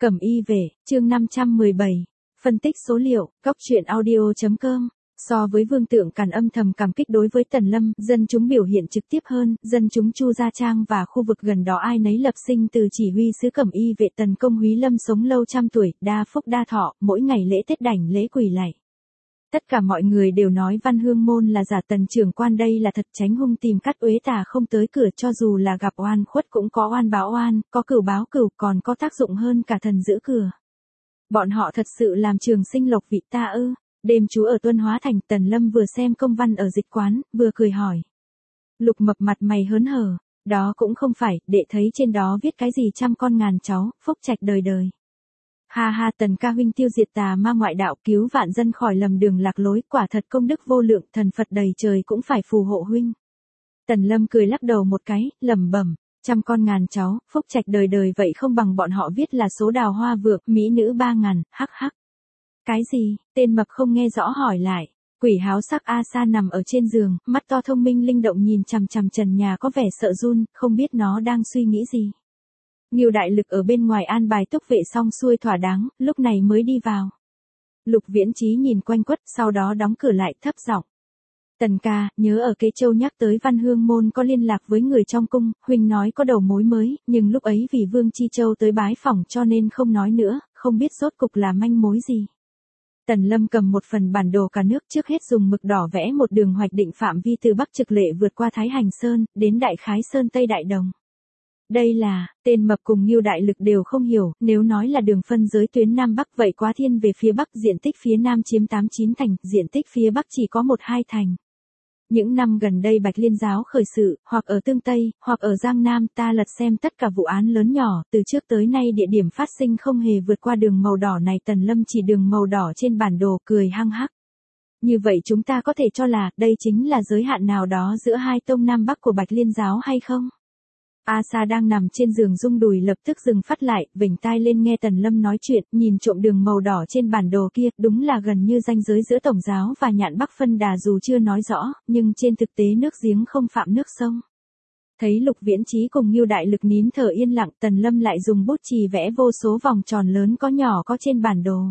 Cẩm y về, chương 517. Phân tích số liệu, góc truyện audio.com. So với Vương Tượng Càn âm thầm cảm kích đối với Tần Lâm, dân chúng biểu hiện trực tiếp hơn, dân chúng Chu Gia Trang và khu vực gần đó ai nấy lập sinh từ chỉ huy sứ Cẩm y vệ Tần Công Húy Lâm sống lâu trăm tuổi, đa phúc đa thọ, mỗi ngày lễ Tết đảnh lễ quỳ lạy. Tất cả mọi người đều nói Văn Hương Môn là giả, Tần trưởng quan đây là thật, tránh hung tìm cắt uế tà không tới cửa, cho dù là gặp oan khuất cũng có oan báo oan, có cửu báo cửu, còn có tác dụng hơn cả thần giữ cửa. Bọn họ thật sự làm trường sinh lộc vị ta ư? Đêm trú ở Tuân Hóa Thành, Tần Lâm vừa xem công văn ở dịch quán, vừa cười hỏi. Lục Mập mặt mày hớn hở, đó cũng không phải, đệ thấy trên đó viết cái gì trăm con ngàn cháu, phúc trạch đời đời. Ha ha, Tần ca huynh tiêu diệt tà ma ngoại đạo, cứu vạn dân khỏi lầm đường lạc lối, quả thật công đức vô lượng, thần Phật đầy trời cũng phải phù hộ huynh. Tần Lâm cười lắc đầu một cái, lẩm bẩm, trăm con ngàn cháu, phúc trạch đời đời vậy không bằng bọn họ viết là số đào hoa vượng, mỹ nữ 3.000, hắc hắc. Cái gì? Tên mập không nghe rõ hỏi lại. Quỷ háo sắc A Sa nằm ở trên giường, mắt to thông minh linh động nhìn chằm chằm trần nhà có vẻ sợ run, không biết nó đang suy nghĩ gì. Nhiều đại lực ở bên ngoài an bài túc vệ xong xuôi thỏa đáng, lúc này mới đi vào. Lục Viễn Chí nhìn quanh quất, sau đó đóng cửa lại, thấp giọng. Tần ca, nhớ ở Kế Châu nhắc tới Văn Hương Môn có liên lạc với người trong cung, huynh nói có đầu mối mới, nhưng lúc ấy vì Vương Chi Châu tới bái phỏng cho nên không nói nữa, không biết rốt cục là manh mối gì. Tần Lâm cầm một phần bản đồ cả nước, trước hết dùng mực đỏ vẽ một đường hoạch định phạm vi từ Bắc Trực Lệ vượt qua Thái Hành Sơn, đến Đại Khái Sơn Tây Đại Đồng. Đây là, tên mập cùng Ngưu đại lực đều không hiểu, nếu nói là đường phân giới tuyến Nam Bắc vậy quá thiên về phía Bắc, diện tích phía Nam chiếm 8-9 thành, diện tích phía Bắc chỉ có 1-2 thành. Những năm gần đây Bạch Liên giáo khởi sự, hoặc ở Tương Tây, hoặc ở Giang Nam, ta lật xem tất cả vụ án lớn nhỏ, từ trước tới nay địa điểm phát sinh không hề vượt qua đường màu đỏ này. Tần Lâm chỉ đường màu đỏ trên bản đồ, cười hăng hắc. Như vậy chúng ta có thể cho là, đây chính là giới hạn nào đó giữa hai tông Nam Bắc của Bạch Liên giáo hay không? A Sa đang nằm trên giường rung đùi lập tức dừng phát lại, vểnh tai lên nghe Tần Lâm nói chuyện, nhìn trộm đường màu đỏ trên bản đồ kia, đúng là gần như ranh giới giữa Tổng giáo và Nhạn Bắc phân đà, dù chưa nói rõ, nhưng trên thực tế nước giếng không phạm nước sông. Thấy Lục Viễn Chí cùng Ngưu đại lực nín thở yên lặng, Tần Lâm lại dùng bút chì vẽ vô số vòng tròn lớn có nhỏ có trên bản đồ.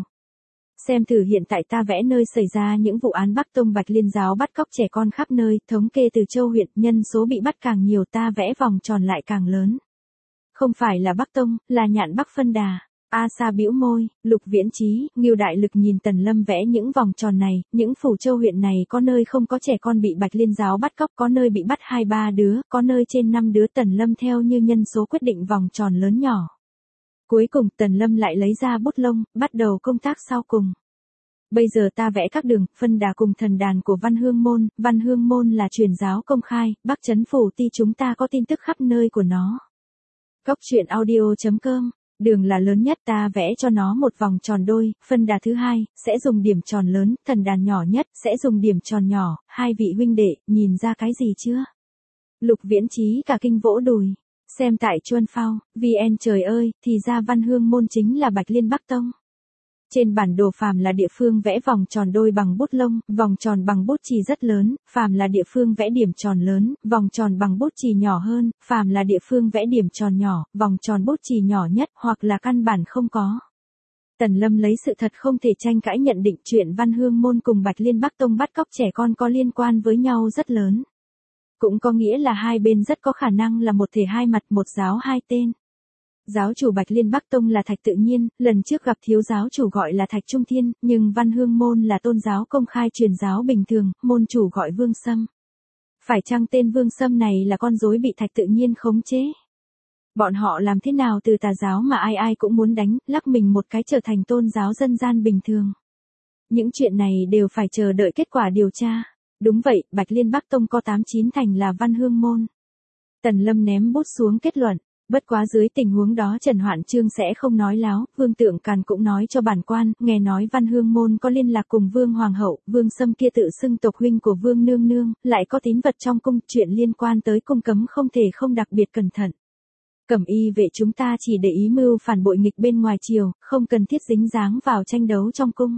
Xem thử hiện tại ta vẽ nơi xảy ra những vụ án Bắc Tông Bạch Liên giáo bắt cóc trẻ con khắp nơi, thống kê từ châu huyện, nhân số bị bắt càng nhiều ta vẽ vòng tròn lại càng lớn. Không phải là Bắc Tông, là Nhạn Bắc phân đà. A Sa bĩu môi, Lục Viễn Chí, Ngưu đại lực nhìn Tần Lâm vẽ những vòng tròn này, những phủ châu huyện này có nơi không có trẻ con bị Bạch Liên giáo bắt cóc, có nơi bị bắt 2-3 đứa, có nơi trên 5 đứa. Tần Lâm theo như nhân số quyết định vòng tròn lớn nhỏ. Cuối cùng Tần Lâm lại lấy ra bút lông, bắt đầu công tác sau cùng. Bây giờ ta vẽ các đường, phân đà cùng thần đàn của Văn Hương Môn. Văn Hương Môn là truyền giáo công khai, Bắc Trấn Phủ Ti chúng ta có tin tức khắp nơi của nó. Góc truyện audio.com. Đường là lớn nhất, ta vẽ cho nó một vòng tròn đôi, phân đà thứ hai, sẽ dùng điểm tròn lớn, thần đàn nhỏ nhất, sẽ dùng điểm tròn nhỏ. Hai vị huynh đệ, nhìn ra cái gì chưa? Lục Viễn Chí cả kinh vỗ đùi. Xem tại Chuân Phao, VN trời ơi, thì ra Văn Hương Môn chính là Bạch Liên Bắc Tông. Trên bản đồ phàm là địa phương vẽ vòng tròn đôi bằng bút lông, vòng tròn bằng bút chì rất lớn, phàm là địa phương vẽ điểm tròn lớn, vòng tròn bằng bút chì nhỏ hơn, phàm là địa phương vẽ điểm tròn nhỏ, vòng tròn bút chì nhỏ nhất, hoặc là căn bản không có. Tần Lâm lấy sự thật không thể tranh cãi nhận định chuyện Văn Hương Môn cùng Bạch Liên Bắc Tông bắt cóc trẻ con có liên quan với nhau rất lớn. Cũng có nghĩa là hai bên rất có khả năng là một thể hai mặt, một giáo hai tên. Giáo chủ Bạch Liên Bắc Tông là Thạch Tự Nhiên, lần trước gặp thiếu giáo chủ gọi là Thạch Trung Thiên, nhưng Văn Hương Môn là tôn giáo công khai truyền giáo bình thường, môn chủ gọi Vương Sâm. Phải chăng tên Vương Sâm này là con rối bị Thạch Tự Nhiên khống chế? Bọn họ làm thế nào từ tà giáo mà ai ai cũng muốn đánh, lắc mình một cái trở thành tôn giáo dân gian bình thường? Những chuyện này đều phải chờ đợi kết quả điều tra. Đúng vậy, Bạch Liên Bắc Tông có 8-9 thành là Văn Hương Môn. Tần Lâm ném bút xuống kết luận. Bất quá dưới tình huống đó Trần Hoạn Trương sẽ không nói láo, Vương Tượng Càn cũng nói cho bản quan, nghe nói Văn Hương Môn có liên lạc cùng Vương Hoàng hậu, Vương Sâm kia tự xưng tộc huynh của Vương Nương Nương, lại có tín vật trong cung, chuyện liên quan tới cung cấm không thể không đặc biệt cẩn thận. Cẩm y vệ chúng ta chỉ để ý mưu phản bội nghịch bên ngoài triều, không cần thiết dính dáng vào tranh đấu trong cung.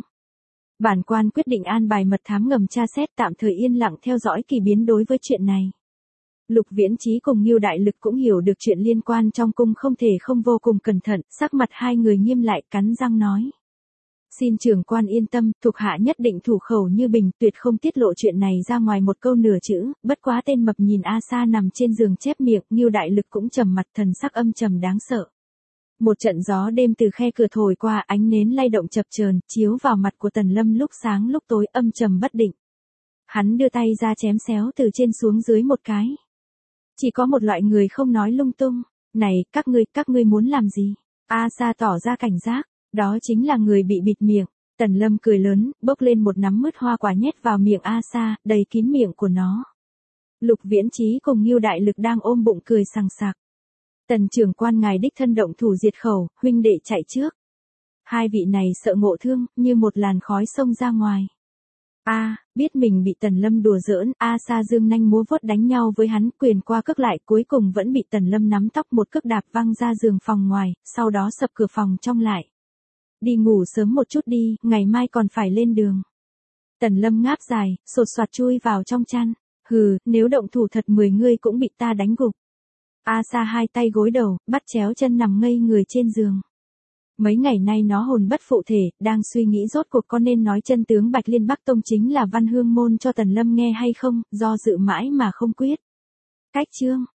Bản quan quyết định an bài mật thám ngầm tra xét, tạm thời yên lặng theo dõi kỳ biến đối với chuyện này. Lục Viễn Chí cùng Ngưu Đại Lực cũng hiểu được chuyện liên quan trong cung không thể không vô cùng cẩn thận, sắc mặt hai người nghiêm lại cắn răng nói. Xin trưởng quan yên tâm, thuộc hạ nhất định thủ khẩu như bình, tuyệt không tiết lộ chuyện này ra ngoài một câu nửa chữ, bất quá tên mập nhìn A Sa nằm trên giường chép miệng, Ngưu Đại Lực cũng trầm mặt thần sắc âm trầm đáng sợ. Một trận gió đêm từ khe cửa thổi qua, ánh nến lay động chập chờn, chiếu vào mặt của Tần Lâm lúc sáng lúc tối âm trầm bất định. Hắn đưa tay ra chém xéo từ trên xuống dưới một cái. Chỉ có một loại người không nói lung tung. Này, các ngươi muốn làm gì? A Sa tỏ ra cảnh giác. Đó chính là người bị bịt miệng. Tần Lâm cười lớn, bốc lên một nắm mứt hoa quả nhét vào miệng A Sa, đầy kín miệng của nó. Lục Viễn Chí cùng Ngưu Đại Lực đang ôm bụng cười sằng sặc. Tần trưởng quan ngài đích thân động thủ diệt khẩu, huynh đệ chạy trước. Hai vị này sợ ngộ thương, như một làn khói xông ra ngoài. Biết mình bị Tần Lâm đùa giỡn, A Sa dương nanh múa vuốt đánh nhau với hắn, quyền qua cước lại, cuối cùng vẫn bị Tần Lâm nắm tóc một cước đạp văng ra giường phòng ngoài, sau đó sập cửa phòng trong lại. Đi ngủ sớm một chút đi, ngày mai còn phải lên đường. Tần Lâm ngáp dài, sột soạt chui vào trong chăn. Hừ, nếu động thủ thật 10 ngươi cũng bị ta đánh gục. A Sa hai tay gối đầu, bắt chéo chân nằm ngây người trên giường. Mấy ngày nay nó hồn bất phụ thể, đang suy nghĩ rốt cuộc có nên nói chân tướng Bạch Liên Bắc Tông chính là Văn Hương Môn cho Tần Lâm nghe hay không, do dự mãi mà không quyết. Cách chương